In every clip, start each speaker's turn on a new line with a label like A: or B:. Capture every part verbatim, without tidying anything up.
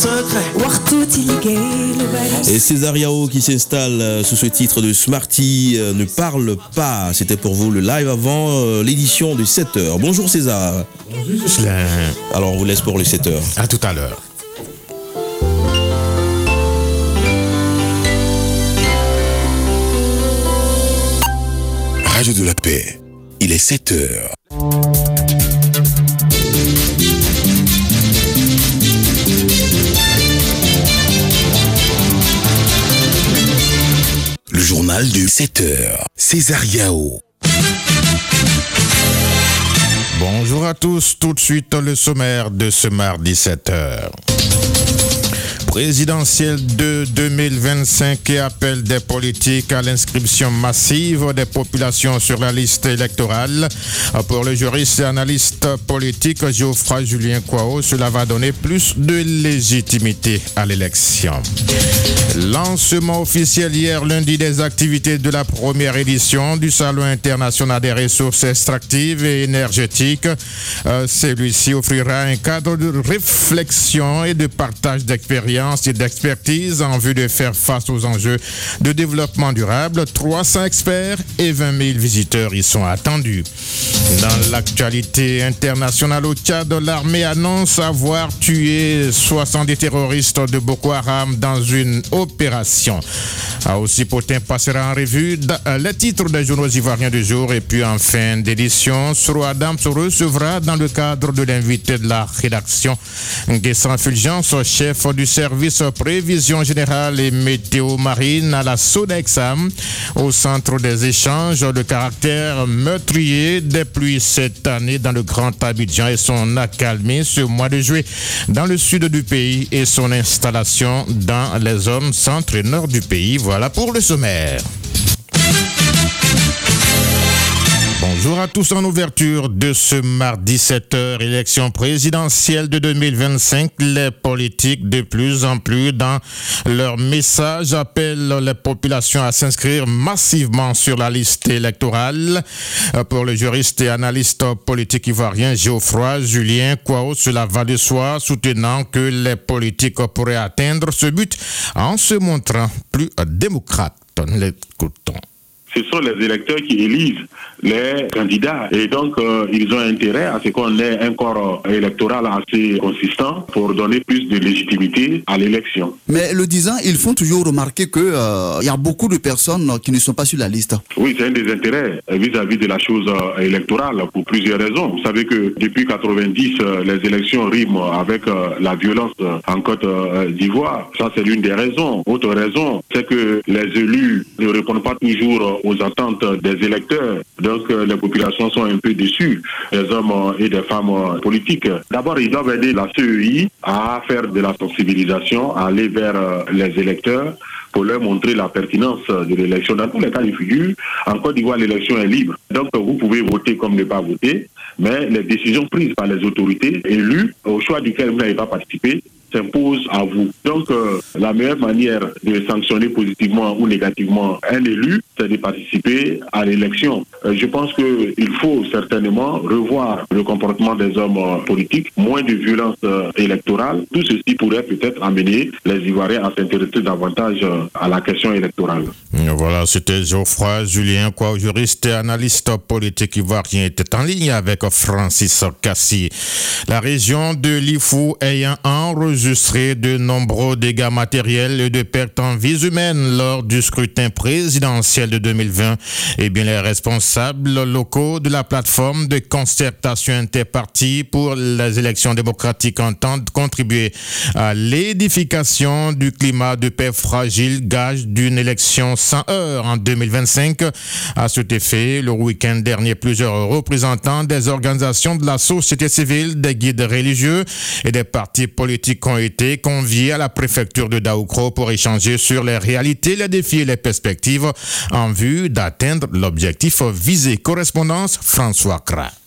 A: Et César Yao qui s'installe sous ce titre de Smarty euh, ne parle pas. C'était pour vous le live avant euh, l'édition de sept heures. Bonjour César.
B: Bonjour Jocelyn.
A: Alors on vous laisse pour les sept heures.
B: À tout à l'heure.
C: Radio de la Paix, il est sept heures. Le journal de sept heures, César Yao.
B: Bonjour à tous, tout de suite le sommaire de ce mardi sept heures. Présidentielle de deux mille vingt-cinq et appel des politiques à l'inscription massive des populations sur la liste électorale. Pour le juriste et analyste politique Geoffroy Julien Kwao, cela va donner plus de légitimité à l'élection. Lancement officiel hier lundi des activités de la première édition du Salon international des ressources extractives et énergétiques. Euh, celui-ci offrira un cadre de réflexion et de partage d'expériences et d'expertise en vue de faire face aux enjeux de développement durable. trois cents experts et vingt mille visiteurs y sont attendus. Dans l'actualité internationale au Tchad, l'armée annonce avoir tué soixante terroristes de Boko Haram dans une opération. Aussi Potin passera en revue les titres des journaux ivoiriens du jour et puis en fin d'édition, Soro Adam se recevra dans le cadre de l'invité de la rédaction Guessant Fulgence, chef du service prévision générale et météo marine à la Sodexam, au centre des échanges. Le caractère meurtrier des pluies cette année dans le Grand Abidjan et son accalmie ce mois de juillet dans le sud du pays et son installation dans les zones centre et nord du pays. Voilà pour le sommaire. Bonjour à tous en ouverture de ce mardi sept heures, élection présidentielle de deux mille vingt-cinq. Les politiques de plus en plus dans leur message appellent les populations à s'inscrire massivement sur la liste électorale. Pour le juriste et analyste politique ivoirien Geoffroy Julien Kwao, cela va de soi, soutenant que les politiques pourraient atteindre ce but en se montrant plus démocrates. L'écoutons.
D: Ce sont les électeurs qui élisent les candidats et donc euh, ils ont intérêt à ce qu'on ait un corps électoral assez consistant pour donner plus de légitimité à l'élection.
E: Mais le disant, ils font toujours remarquer qu'il euh, y a beaucoup de personnes qui ne sont pas sur la liste.
D: Oui, c'est un des intérêts vis-à-vis de la chose euh, électorale pour plusieurs raisons. Vous savez que depuis quatre-vingt-dix, euh, les élections riment avec euh, la violence euh, en Côte euh, d'Ivoire. Ça, c'est l'une des raisons. Autre raison, c'est que les élus ne répondent pas toujours euh, aux attentes des électeurs. Donc euh, les populations sont un peu déçues, les hommes euh, et des femmes euh, politiques. D'abord, ils doivent aider la C E I à faire de la sensibilisation, à aller vers euh, les électeurs pour leur montrer la pertinence de l'élection. Dans tous les cas de figure, en Côte d'Ivoire, l'élection est libre. Donc vous pouvez voter comme ne pas voter, mais les décisions prises par les autorités élues, au choix duquel vous n'avez pas participé, s'impose à vous. Donc, euh, la meilleure manière de sanctionner positivement ou négativement un élu, c'est de participer à l'élection. Euh, je pense qu'il faut certainement revoir le comportement des hommes euh, politiques, moins de violence euh, électorale. Tout ceci pourrait peut-être amener les Ivoiriens à s'intéresser davantage euh, à la question électorale.
B: Voilà, c'était Geoffroy Julien, quoi, juriste et analyste politique ivoirien, était en ligne avec Francis Kassi. La région de l'Ifou ayant enregistré enregistré de nombreux dégâts matériels et de pertes en vies humaines lors du scrutin présidentiel de deux mille vingt. Eh bien, les responsables locaux de la plateforme de concertation interpartie pour les élections démocratiques entendent contribuer à l'édification du climat de paix fragile, gage d'une élection sans heurts en deux mille vingt-cinq. À cet effet, le week-end dernier, plusieurs représentants des organisations de la société civile, des guides religieux et des partis politiques ont été conviés à la préfecture de Daoukro pour échanger sur les réalités, les défis et les perspectives en vue d'atteindre l'objectif visé. Correspondance François Kra.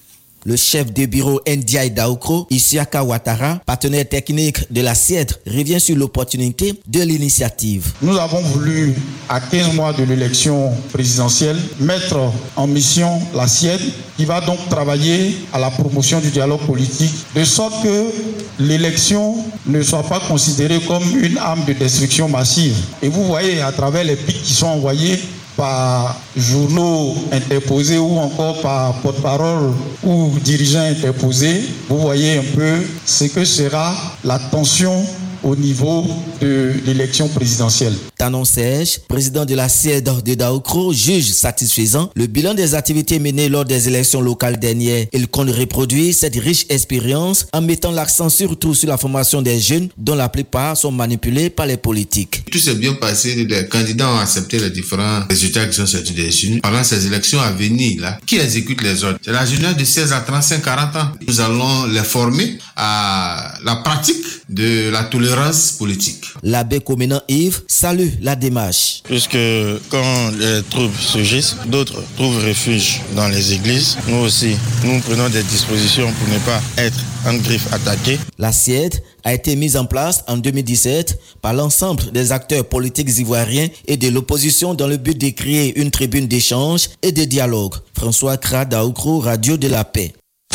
F: Le chef de bureau Ndiaye Daoukro, Isiaka Ouattara, partenaire technique de la S I E D, revient sur l'opportunité de l'initiative.
G: Nous avons voulu, à quinze mois de l'élection présidentielle, mettre en mission la S I E D qui va donc travailler à la promotion du dialogue politique, de sorte que l'élection ne soit pas considérée comme une arme de destruction massive. Et vous voyez à travers les pics qui sont envoyés par journaux interposés ou encore par porte-parole ou dirigeants interposés, vous voyez un peu ce que sera la tension au niveau de l'élection présidentielle.
F: Tanon Serge, président de la S I E D de Daoukro, juge satisfaisant le bilan des activités menées lors des élections locales dernières. Il compte reproduire cette riche expérience en mettant l'accent surtout sur la formation des jeunes dont la plupart sont manipulés par les politiques.
H: Tout s'est bien passé, les candidats ont accepté les différents résultats qui sont sortis des urnes. Pendant ces élections à venir, là, qui exécute les ordres? C'est la jeunesse de seize à trente-cinq à quarante ans. Nous allons les former à la pratique de la tolérance politique.
F: L'abbé Comenan Yves salue la démarche.
I: Puisque quand les troupes surgissent, d'autres trouvent refuge dans les églises. Nous aussi, nous prenons des dispositions pour ne pas être en griffe attaqués.
F: La S I E D a été mise en place en deux mille dix-sept par l'ensemble des acteurs politiques ivoiriens et de l'opposition dans le but de créer une tribune d'échange et de dialogue. François Kra Daoukro, Radio de la Paix.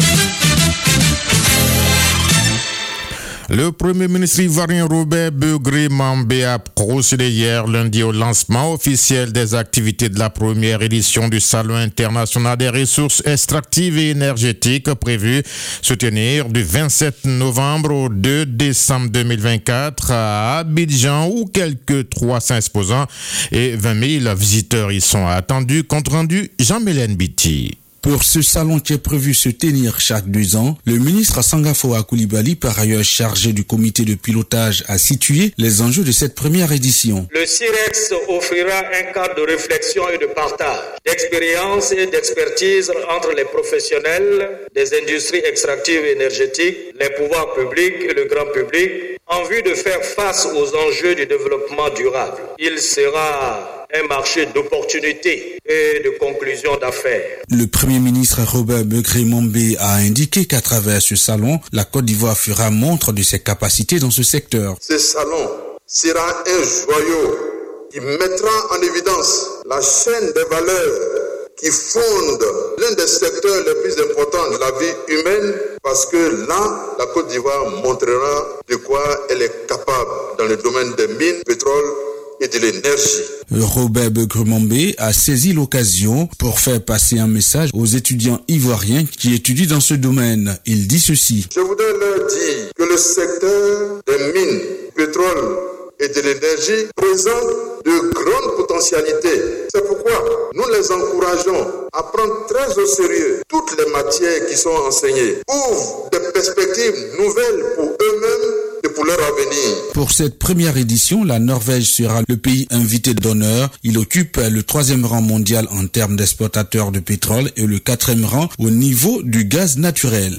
B: Le Premier ministre ivoirien Robert Begré-Mambé a procédé hier lundi au lancement officiel des activités de la première édition du Salon international des ressources extractives et énergétiques prévu se tenir du vingt-sept novembre au deux décembre deux mille vingt-quatre à Abidjan où quelques trois cents exposants et vingt mille visiteurs y sont attendus. Compte rendu Jean-Mélène Biti.
J: Pour ce salon qui est prévu se tenir chaque deux ans, le ministre Sangafoa Koulibaly, par ailleurs chargé du comité de pilotage, a situé les enjeux de cette première édition.
K: Le CIREX offrira un cadre de réflexion et de partage, d'expérience et d'expertise entre les professionnels des industries extractives et énergétiques, les pouvoirs publics et le grand public, en vue de faire face aux enjeux du développement durable. Il sera un marché d'opportunités et de conclusions d'affaires.
J: Le Premier ministre Robert Begré-Mambé a indiqué qu'à travers ce salon, la Côte d'Ivoire fera montre de ses capacités dans ce secteur.
L: Ce salon sera un joyau qui mettra en évidence la chaîne des valeurs qui fonde l'un des secteurs les plus importants de la vie humaine, parce que là, la Côte d'Ivoire montrera de quoi elle est capable dans le domaine des mines, pétrole et de l'énergie.
J: Robert Begré-Mambé a saisi l'occasion pour faire passer un message aux étudiants ivoiriens qui étudient dans ce domaine. Il dit ceci.
L: Je voudrais leur dire que le secteur des mines, pétrole et de l'énergie présente de grandes potentialités. C'est pourquoi nous les encourageons à prendre très au sérieux toutes les matières qui sont enseignées, ouvrent des perspectives nouvelles pour eux-mêmes et pour leur avenir.
J: Pour cette première édition, la Norvège sera le pays invité d'honneur. Il occupe le troisième rang mondial en termes d'exportateurs de pétrole et le quatrième rang au niveau du gaz naturel.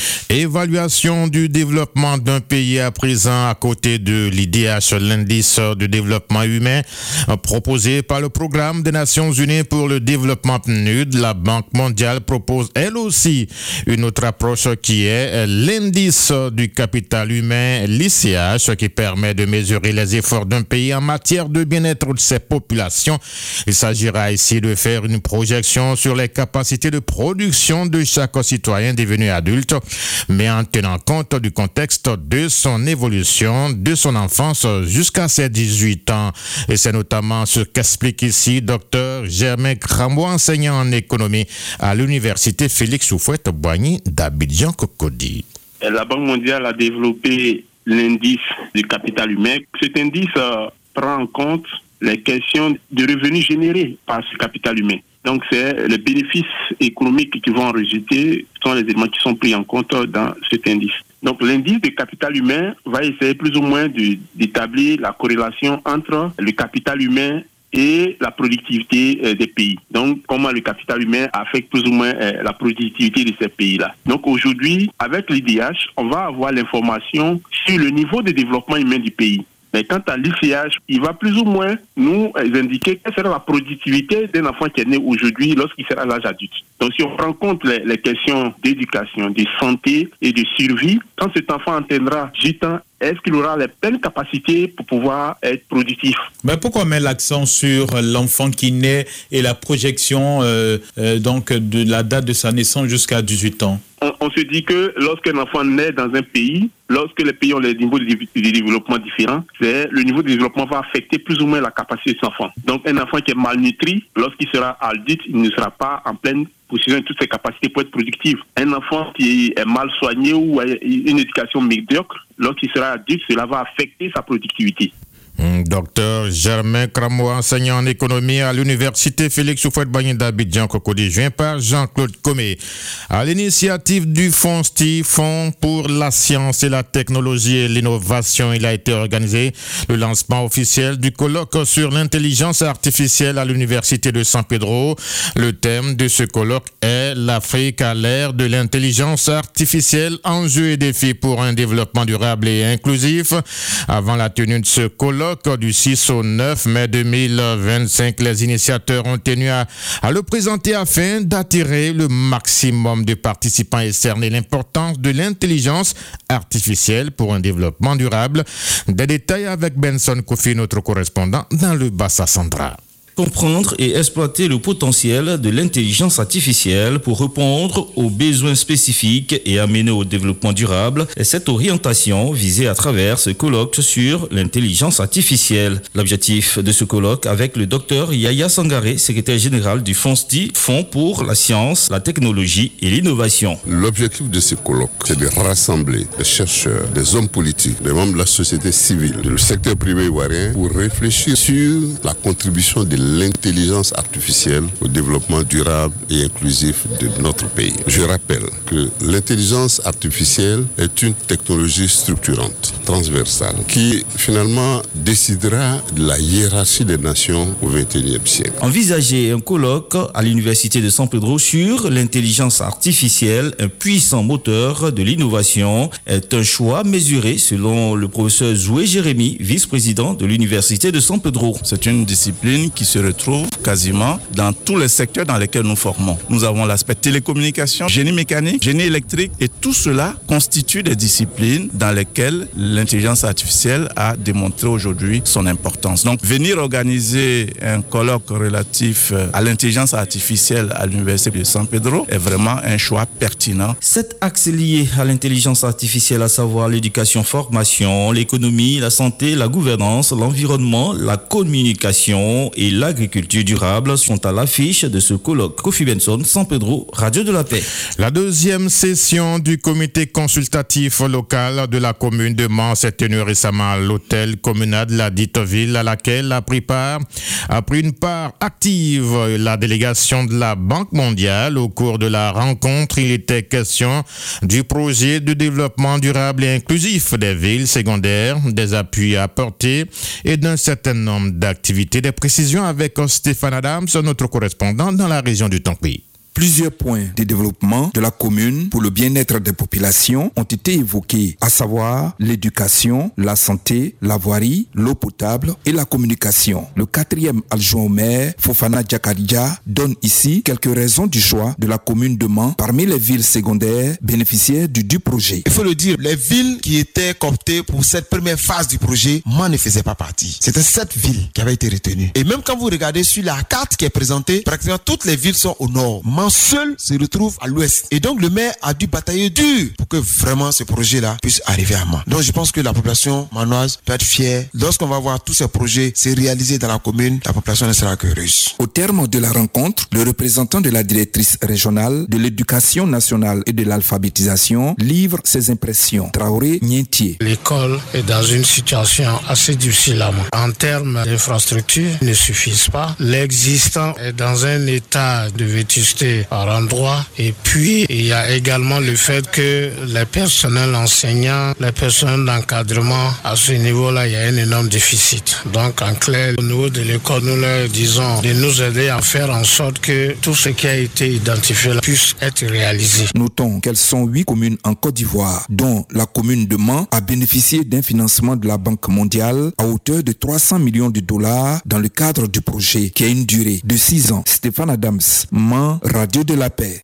B: Évaluation du développement d'un pays à présent à côté de l'I D H, l'indice de développement humain proposé par le Programme des Nations Unies pour le développement P N U D. La Banque mondiale propose elle aussi une autre approche qui est l'indice du capital humain, l'I C H, qui permet de mesurer les efforts d'un pays en matière de bien-être de ses populations. Il s'agira ici de faire une projection sur les capacités de production de chaque citoyen devenu adulte, mais en tenant compte du contexte de son évolution, de son enfance jusqu'à ses dix-huit ans. Et c'est notamment ce qu'explique ici Dr Germain Krambo, enseignant en économie à l'université Félix Houphouët-Boigny d'Abidjan Cocody.
D: La Banque mondiale a développé l'indice du capital humain. Cet indice euh, prend en compte les questions de revenus générés par ce capital humain. Donc, c'est les bénéfices économiques qui vont en résulter, sont les éléments qui sont pris en compte dans cet indice. Donc, l'indice de capital humain va essayer plus ou moins de, d'établir la corrélation entre le capital humain et la productivité euh, des pays. Donc, comment le capital humain affecte plus ou moins euh, la productivité de ces pays-là. Donc, aujourd'hui, avec l'I D H, on va avoir l'information sur le niveau de développement humain du pays. Mais quant à l'I C H, il va plus ou moins nous indiquer quelle sera la productivité d'un enfant qui est né aujourd'hui lorsqu'il sera à l'âge adulte. Donc si on prend en compte les, les questions d'éducation, de santé et de survie, quand cet enfant atteindra dix ans, est-ce qu'il aura les pleines capacités pour pouvoir être productif?
M: Mais pourquoi on met l'accent sur l'enfant qui naît et la projection euh, euh, donc de la date de sa naissance jusqu'à dix-huit ans?
D: On, on se dit que lorsqu'un enfant naît dans un pays, lorsque les pays ont les niveaux de, de développement différents, c'est, le niveau de développement va affecter plus ou moins la capacité de cet enfant. Donc un enfant qui est malnutri, lorsqu'il sera adulte, il ne sera pas en pleine possession de toutes ses capacités pour être productif. Un enfant qui est mal soigné ou a une éducation médiocre, lorsqu'il sera adulte, cela va affecter sa productivité.
B: Docteur Germain Cramois, enseignant en économie à l'université Félix Houphouët-Boigny d'Abidjan, Cocody, joint par Jean-Claude Comé. À l'initiative du Fonds S T I, Fonds pour la science et la technologie et l'innovation, il a été organisé le lancement officiel du colloque sur l'intelligence artificielle à l'université de San Pedro. Le thème de ce colloque est l'Afrique à l'ère de l'intelligence artificielle, enjeux et défis pour un développement durable et inclusif. Avant la tenue de ce colloque, du six au neuf mai deux mille vingt-cinq, les initiateurs ont tenu à, à le présenter afin d'attirer le maximum de participants et cerner l'importance de l'intelligence artificielle pour un développement durable. Des détails avec Benson Kofi, notre correspondant dans le Bassa Central.
N: Comprendre et exploiter le potentiel de l'intelligence artificielle pour répondre aux besoins spécifiques et amener au développement durable est cette orientation visée à travers ce colloque sur l'intelligence artificielle. L'objectif de ce colloque avec le docteur Yaya Sangaré, secrétaire général du Fonds S T I, Fonds pour la science, la technologie et l'innovation.
O: L'objectif de ce colloque, c'est de rassembler des chercheurs, des hommes politiques, des membres de la société civile, du secteur privé ivoirien pour réfléchir sur la contribution de l'intelligence artificielle au développement durable et inclusif de notre pays. Je rappelle que l'intelligence artificielle est une technologie structurante, transversale, qui finalement décidera de la hiérarchie des nations au vingt et unième siècle.
N: Envisager un colloque à l'université de San Pedro sur l'intelligence artificielle, un puissant moteur de l'innovation, est un choix mesuré selon le professeur Zoué Jérémy, vice-président de l'université de San Pedro.
P: C'est une discipline qui se retrouve quasiment dans tous les secteurs dans lesquels nous formons. Nous avons l'aspect télécommunication, génie mécanique, génie électrique, et tout cela constitue des disciplines dans lesquelles l'intelligence artificielle a démontré aujourd'hui son importance. Donc venir organiser un colloque relatif à l'intelligence artificielle à l'université de San Pedro est vraiment un choix pertinent.
N: Sept axes liés à l'intelligence artificielle, à savoir l'éducation, formation, l'économie, la santé, la gouvernance, l'environnement, la communication et l'agriculture durable, sont à l'affiche de ce colloque. Kofi Benson, San Pedro, Radio de la Paix.
B: La deuxième session du comité consultatif local de la commune de Mans s'est tenue récemment à l'hôtel communal de la dite ville, à laquelle a pris part, a pris une part active la délégation de la Banque mondiale. Au cours de la rencontre, il était question du projet de développement durable et inclusif des villes secondaires, des appuis apportés et d'un certain nombre d'activités. Des précisions avec Stéphane Adams, notre correspondant dans la région du Tampi.
Q: Plusieurs points de développement de la commune pour le bien-être des populations ont été évoqués, à savoir l'éducation, la santé, la voirie, l'eau potable et la communication. Le quatrième adjoint au maire, Fofana Djakaridja, donne ici quelques raisons du choix de la commune de Mans parmi les villes secondaires bénéficiaires du, du projet.
R: Il faut le dire, les villes qui étaient cooptées pour cette première phase du projet, Mans ne faisait pas partie. C'était sept villes qui avaient été retenues. Et même quand vous regardez sur la carte qui est présentée, pratiquement toutes les villes sont au nord. Mans seul se retrouve à l'ouest. Et donc le maire a dû batailler dur pour que vraiment ce projet-là puisse arriver à Mans. Donc je pense que la population manoise peut être fière. Lorsqu'on va voir tous ces projets se réaliser dans la commune, la population ne sera que heureuse.
Q: Au terme de la rencontre, le représentant de la directrice régionale de l'éducation nationale et de l'alphabétisation livre ses impressions. Traoré Nientier.
S: L'école est dans une situation assez difficile à Mans. En termes d'infrastructures, ne suffisent pas. L'existant est dans un état de vétusté sécurité par endroit. Et puis, il y a également le fait que les personnels enseignants, les personnels d'encadrement, à ce niveau-là, il y a un énorme déficit. Donc, en clair, au niveau de l'école, nous leur disons de nous aider à faire en sorte que tout ce qui a été identifié là, puisse être réalisé.
Q: Notons qu'elles sont huit communes en Côte d'Ivoire, dont la commune de Mans a bénéficié d'un financement de la Banque mondiale à hauteur de trois cents millions de dollars dans le cadre du projet qui a une durée de six ans. Stéphane Adams, Mans, Radio de la Paix.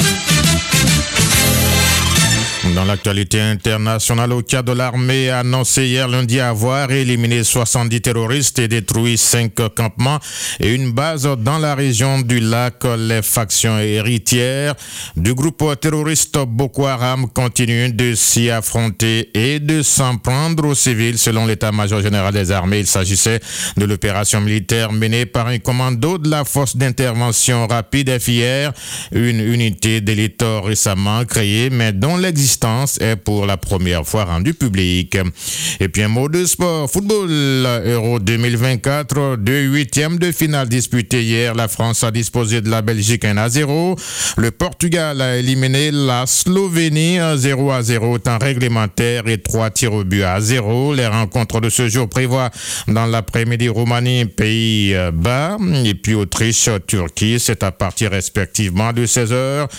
B: Dans l'actualité internationale, au Tchad, l'armée a annoncé hier lundi avoir éliminé soixante-dix terroristes et détruit cinq campements et une base dans la région du lac. Les factions héritières du groupe terroriste Boko Haram continuent de s'y affronter et de s'en prendre aux civils. Selon l'état-major général des armées, il s'agissait de l'opération militaire menée par un commando de la force d'intervention rapide F I R, une unité d'élite récemment créée, mais dont l'existence est pour la première fois rendue publique. Et puis un mot de sport. Football Euro deux mille vingt-quatre, deux huitièmes de finale disputés hier. La France a disposé de la Belgique un à zéro. Le Portugal a éliminé la Slovénie zéro à zéro, temps réglementaire et trois tirs au but à zéro. Les rencontres de ce jour prévoient dans l'après-midi Roumanie, Pays-Bas et puis Autriche, Turquie. C'est à partir respectivement de seize heures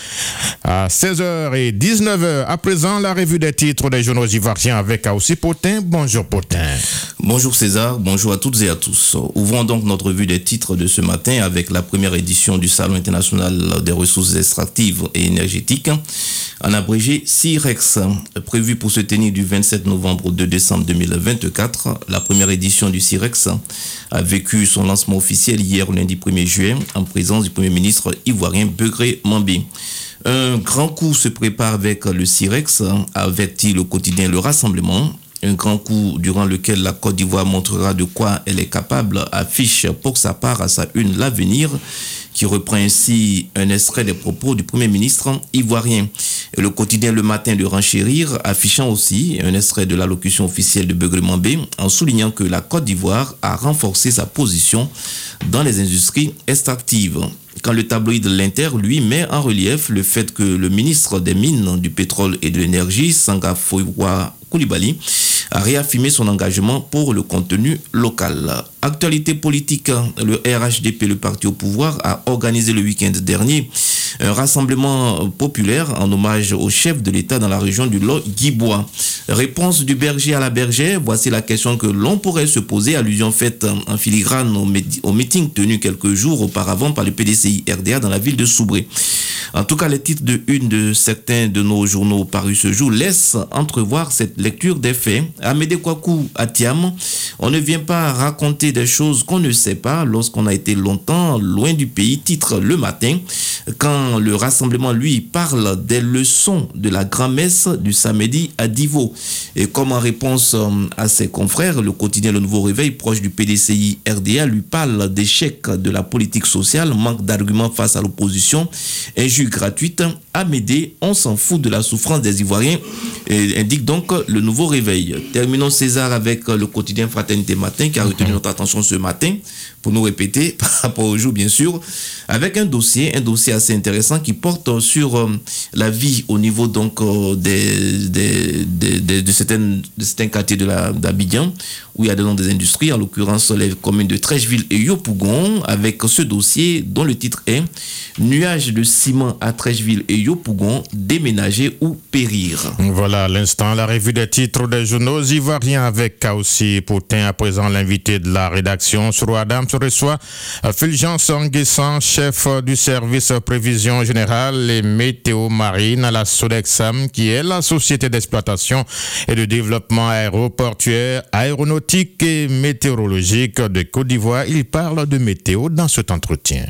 B: à seize heures et dix-neuf heures. À présent, la revue des titres des journaux ivoiriens avec Aoussi Potin. Bonjour Potin.
A: Bonjour César, bonjour à toutes et à tous. Ouvrons donc notre revue des titres de ce matin avec la première édition du Salon international des ressources extractives et énergétiques, en abrégé CIREX, prévu pour se tenir du vingt-sept novembre au deux décembre deux mille vingt-quatre. La première édition du CIREX a vécu son lancement officiel hier lundi premier juillet en présence du Premier ministre ivoirien Begré Mambé. Un grand coup se prépare avec le CIREX, a averti le quotidien Le Rassemblement. Un grand coup durant lequel la Côte d'Ivoire montrera de quoi elle est capable, affiche pour sa part à sa une L'Avenir, qui reprend ainsi un extrait des propos du Premier ministre ivoirien. Et le quotidien Le Matin de renchérir, affichant aussi un extrait de l'allocution officielle de Begré Mambé, en soulignant que la Côte d'Ivoire a renforcé sa position dans les industries extractives. Quand le tabloïd L'Inter, lui, met en relief le fait que le ministre des Mines, du Pétrole et de l'Énergie, Sanga Foiwa Koulibaly, a réaffirmé son engagement pour le contenu local. Actualité politique, le R H D P, le parti au pouvoir, a organisé le week-end dernier un rassemblement populaire en hommage au chef de l'État dans la région du Lot-Guibois. Réponse du berger à la bergère, voici la question que l'on pourrait se poser, allusion faite en filigrane au, au meeting tenu quelques jours auparavant par le P D C I R D A dans la ville de Soubré. En tout cas, les titres de une de certains de nos journaux parus ce jour laissent entrevoir cette lecture des faits. Amédée Kouakou à Thiam, on ne vient pas raconter des choses qu'on ne sait pas lorsqu'on a été longtemps loin du pays, titre Le Matin, quand le rassemblement, lui, parle des leçons de la grand-messe du samedi à Divo. Et comme en réponse à ses confrères, le quotidien Le Nouveau Réveil, proche du P D C I R D A, lui parle d'échec de la politique sociale, manque d'arguments face à l'opposition, injure gratuite. Amédée, on s'en fout de la souffrance des Ivoiriens, et indique donc Le Nouveau Réveil. Terminons César avec le quotidien Fraternité Matin qui a retenu notre attention ce matin pour nous répéter par rapport au jour bien sûr, avec un dossier, un dossier assez intéressant qui porte sur euh, la vie au niveau donc euh, des, des, des, des, de, certaines, de certains quartiers de la, d'Abidjan où il y a de noms des industries, en l'occurrence les communes de Trècheville et Yopougon, avec ce dossier dont le titre est Nuages de ciment à Trècheville et Yopougon, déménager ou périr.
B: Voilà à l'instant la revue des titres des journaux ivoiriens avec Kaossi Poutin. À présent, l'invité de la rédaction sur Adam se reçoit Fulgence Nguessan, chef du service prévision générale et météo marine à la Sodexam, qui est la société d'exploitation et de développement aéroportuaire, aéronautique et météorologique de Côte d'Ivoire. Il parle de météo dans cet entretien.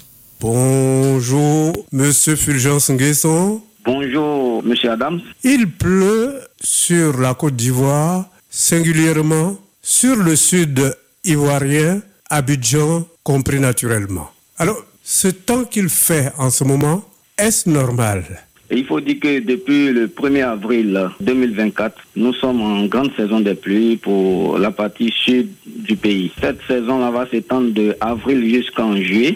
T: Bonjour, monsieur Fulgence Nguessan.
U: Bonjour, monsieur Adams.
T: Il pleut sur la Côte d'Ivoire, singulièrement sur le sud ivoirien, Abidjan compris naturellement. Alors, ce temps qu'il fait en ce moment, est-ce normal?
U: Il faut dire que depuis le premier avril deux mille vingt-quatre, nous sommes en grande saison des pluies pour la partie sud du pays. Cette saison-là va s'étendre de avril jusqu'en juillet.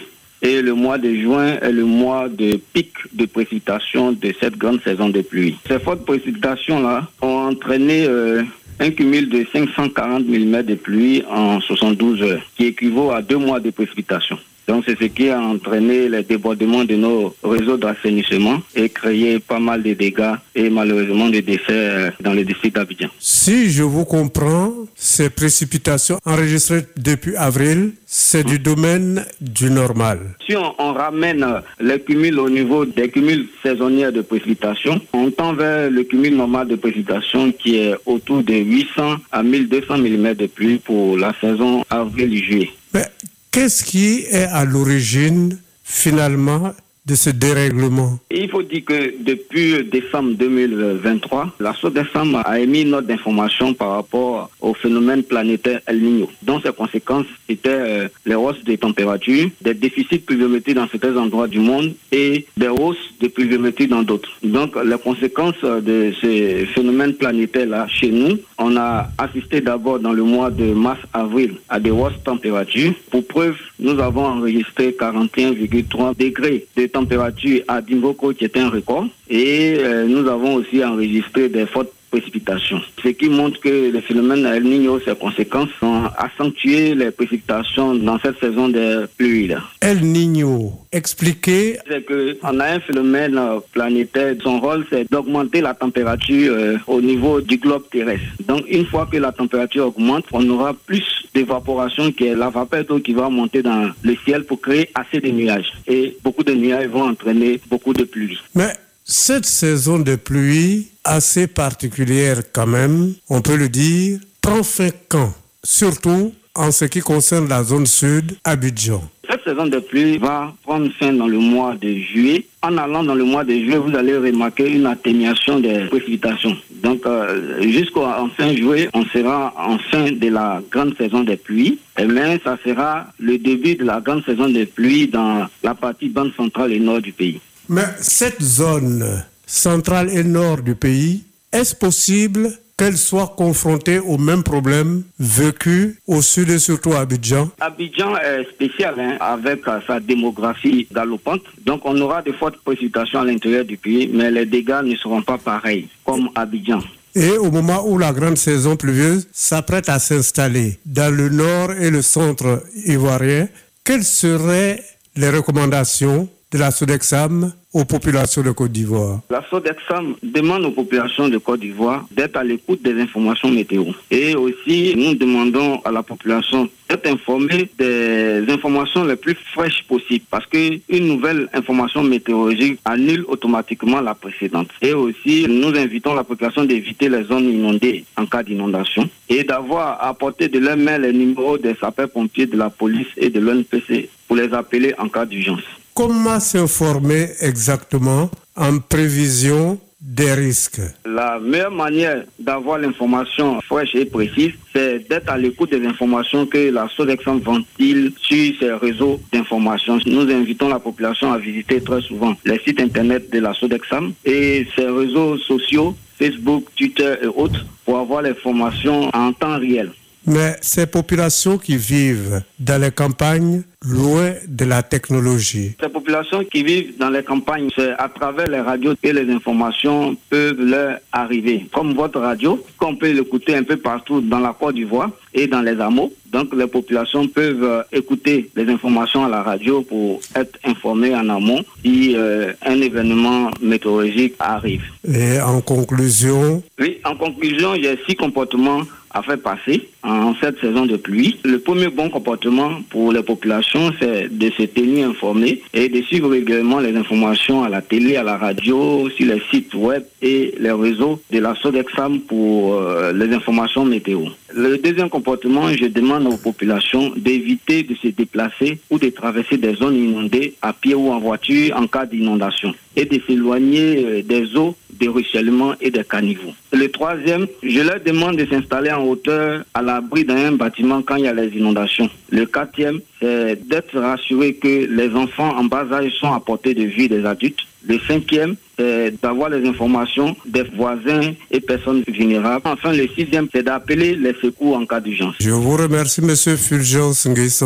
U: Et le mois de juin est le mois de pic de précipitation de cette grande saison de pluie. Ces fortes précipitations-là ont entraîné euh, un cumul de cinq cent quarante millimètres de pluie en soixante-douze heures, qui équivaut à deux mois de précipitation. Donc c'est ce qui a entraîné les débordements de nos réseaux d'assainissement et créé pas mal de dégâts et malheureusement des décès dans le district d'Abidjan.
T: Si je vous comprends, ces précipitations enregistrées depuis avril, c'est du domaine du normal.
U: Si on, on ramène les cumuls au niveau des cumuls saisonniers de précipitations, on tend vers le cumul normal de précipitations qui est autour de huit cents à mille deux cents millimètres de pluie pour la saison avril-juillet.
T: Mais qu'est-ce qui est à l'origine, finalement, de ce dérèglement?
U: Il faut dire que depuis décembre deux mille vingt-trois, la SODESAM a émis une note d'information par rapport au phénomène planétaire El Niño, dont ses conséquences étaient euh, les hausses des températures, des déficits pluviométriques dans certains endroits du monde et des hausses de pluviométrie dans d'autres. Donc les conséquences de ces phénomènes planétaires-là chez nous, on a assisté d'abord dans le mois de mars-avril à des hausses de température. Pour preuve, nous avons enregistré quarante et un virgule trois degrés de température à Dimboko qui était un record et euh, nous avons aussi enregistré des fortes précipitations. Ce qui montre que le phénomène El Niño, ses conséquences ont accentué les précipitations dans cette saison de pluie.
T: El Niño, expliquez.
U: C'est qu'on a un phénomène planétaire. Son rôle, c'est d'augmenter la température euh, au niveau du globe terrestre. Donc, une fois que la température augmente, on aura plus d'évaporation, qui est la vapeur d'eau qui va monter dans le ciel pour créer assez de nuages. Et beaucoup de nuages vont entraîner beaucoup de pluie.
T: Mais cette saison de pluie, assez particulière quand même, on peut le dire, prend fin quand? Surtout en ce qui concerne la zone sud, Abidjan.
U: Cette saison de pluie va prendre fin dans le mois de juillet. En allant dans le mois de juillet, vous allez remarquer une atténuation des précipitations. Donc, euh, jusqu'en fin juillet, on sera en fin de la grande saison des pluies. Mais ça sera le début de la grande saison des pluies dans la partie bande centrale et nord du pays.
T: Mais cette zone centrale et nord du pays, est-ce possible qu'elle soit confrontée au même problème vécu au sud et surtout à Abidjan?
U: Abidjan est spécial hein, avec euh, sa démographie galopante. Donc on aura de fortes précipitations à l'intérieur du pays, mais les dégâts ne seront pas pareils comme Abidjan.
T: Et au moment où la grande saison pluvieuse s'apprête à s'installer dans le nord et le centre ivoirien, quelles seraient les recommandations de la SODESAM aux populations de Côte d'Ivoire?
U: La SODESAM demande aux populations de Côte d'Ivoire d'être à l'écoute des informations météo. Et aussi, nous demandons à la population d'être informée des informations les plus fraîches possibles, parce qu'une nouvelle information météorologique annule automatiquement la précédente. Et aussi, nous invitons la population d'éviter les zones inondées en cas d'inondation et d'avoir à portée de leur main les numéros des sapeurs-pompiers, de la police et de l'O N P C pour les appeler en cas d'urgence.
T: Comment s'informer exactement en prévision des risques?
U: La meilleure manière d'avoir l'information fraîche et précise, c'est d'être à l'écoute des informations que la SODESAM ventile sur ses réseaux d'information. Nous invitons la population à visiter très souvent les sites internet de la SODESAM et ses réseaux sociaux, Facebook, Twitter et autres, pour avoir l'information en temps réel.
T: Mais ces populations qui vivent dans les campagnes, loin de la technologie.
U: Ces populations qui vivent dans les campagnes, c'est à travers les radios et les informations peuvent leur arriver. Comme votre radio, qu'on peut l'écouter un peu partout dans la Côte d'Ivoire et dans les hameaux. Donc les populations peuvent écouter les informations à la radio pour être informées en amont si euh, un événement météorologique arrive.
T: Et en conclusion?
U: Oui, en conclusion, il y a six comportements à faire passer en cette saison de pluie. Le premier bon comportement pour les populations, c'est de se tenir informés et de suivre régulièrement les informations à la télé, à la radio, sur les sites web et les réseaux de la SODESAM pour euh, les informations météo. Le deuxième comportement, je demande aux populations d'éviter de se déplacer ou de traverser des zones inondées à pied ou en voiture en cas d'inondation et de s'éloigner des eaux de ruissellement et des caniveaux. Le troisième, je leur demande de s'installer en hauteur à l'abri d'un bâtiment quand il y a les inondations. Le quatrième, c'est d'être rassuré que les enfants en bas âge sont à portée de vue des adultes. Le cinquième, c'est d'avoir les informations des voisins et personnes vulnérables. Enfin, le sixième, c'est d'appeler les secours en cas d'urgence.
T: Je vous remercie, M. Fulgence Nguesson.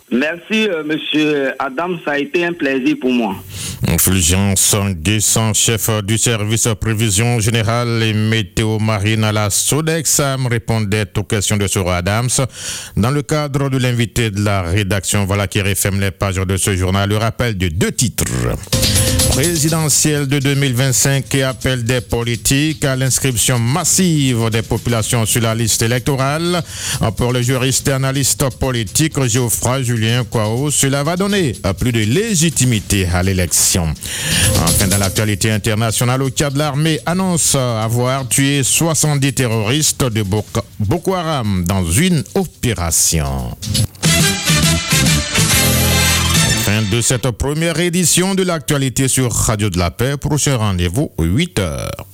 U: Merci, euh, monsieur Adam, ça a été un plaisir pour moi.
B: Fulgence Guessan, chef du service prévision générale et météo marine à la Sodex, répondait aux questions de Sora Adams dans le cadre de l'invité de la rédaction. Voilà qui referme les pages de ce journal. Le rappel de deux titres. Présidentielle de deux mille vingt-cinq et appel des politiques à l'inscription massive des populations sur la liste électorale. Pour le juriste et analyste politique Geoffroy Julien Kwao, cela va donner plus de légitimité à l'élection. Enfin, dans l'actualité internationale, au Tchad, l'armée annonce avoir tué soixante-dix terroristes de Boko Haram dans une opération. Fin de cette première édition de l'actualité sur Radio de la Paix. Prochain rendez-vous, huit heures.